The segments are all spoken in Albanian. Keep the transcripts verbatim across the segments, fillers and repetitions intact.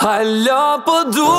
Hala po du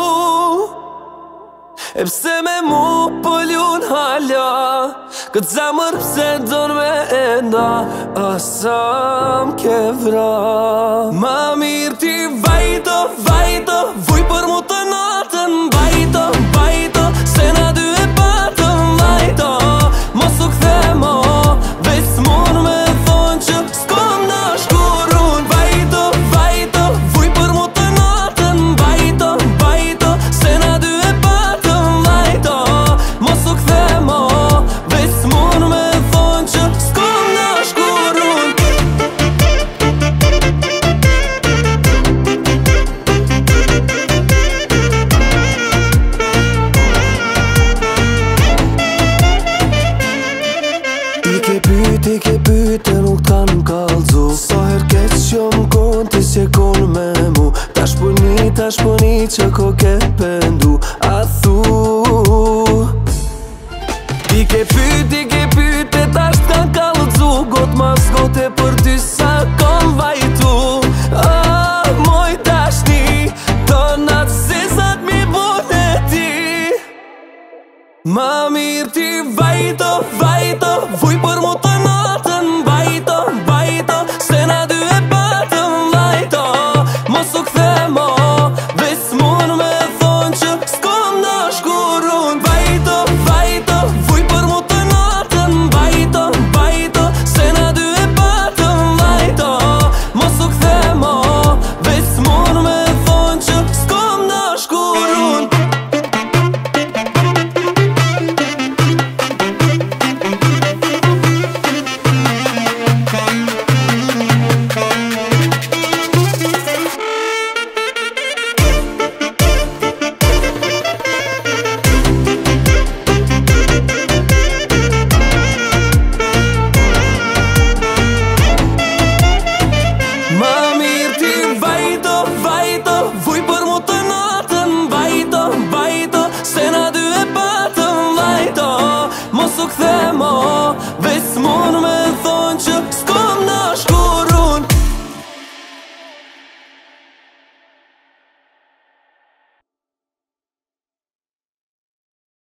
E pse me mu po ljun hala Këtë zemër pse don me enda Asa m'ke vra Ma mirë ti vajto, vajto Vuj për mu të natën Vajto, vajto Se na dy e patëm vajto Mos u kthe mo Ves mun me thonë që s'kom na shkurun Vajto, vajto Vuj për mu të natën Vajto, vajto Se na dy e patëm vajto Mos u kthe mo Ves mun me thonë që s'kom na shkurun I ke pyt, i ke pyt e nuk t'kan m'kallzu Sa her keq që m'kon ti s'je kon me mu Tash puni, tash puni që ko ke pendu